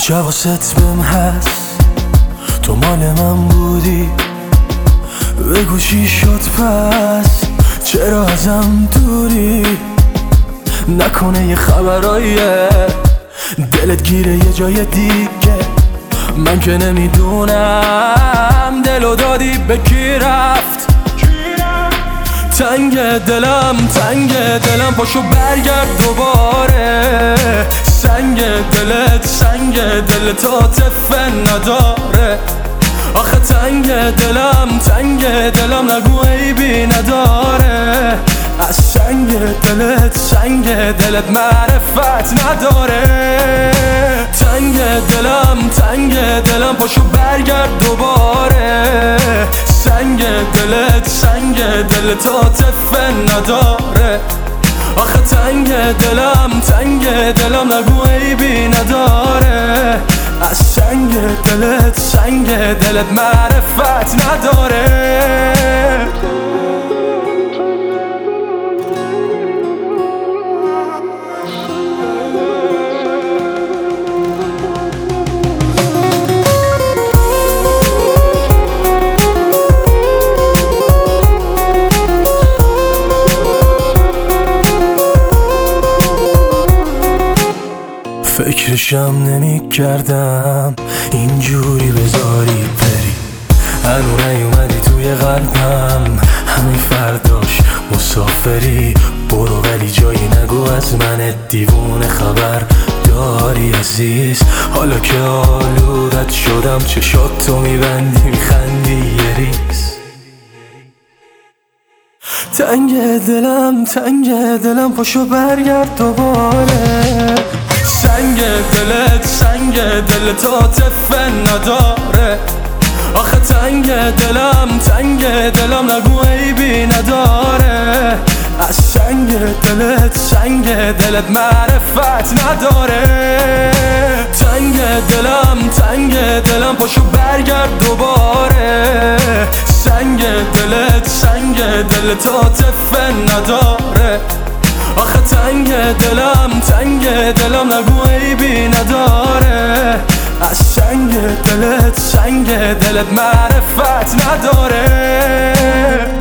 کجا واسط بهم هست، تو مال من بودی، بگو چی شد پس، چرا ازم دوری؟ نکنه یه خبراییه دلت گیره یه جای دیگه، من که نمیدونم دلو دادی به کی رفت. تنگ دلم پاشو برگرد دوباره، سنگ دلت عاطفه نداره. آخه تنگ دلم نگو عیبی نداره، از سنگ دلت معرفت نداره. تنگ دلم پاشو برگرد دوباره، سنگ دلت عاطفه نداره. آخه تنگ دلم نگو عیبی نداره، از سنگ دلت معرفت نداره. فکرشم نمی کردم اینجوری بذاری بری، هنو نیومدی توی قلبم، همین فرداش مسافری. برو ولی جایی نگو از من دیوونه خبر داری عزیز، حالا که آلودت شدم چشاتو میبندی میخندی یه ریز. تنگ دلم پاشو برگرد دوباره، سنگ دلت عاطفه نداره. آخه تنگ دلم نگو عیبی نداره، از سنگ دلت معرفت نداره. تنگ دلم پاشو برگرد دوباره، سنگ دلت عاطفه نداره. آخه تنگ دلم نگو عیبی نداره، از سنگ دلت معرفت نداره.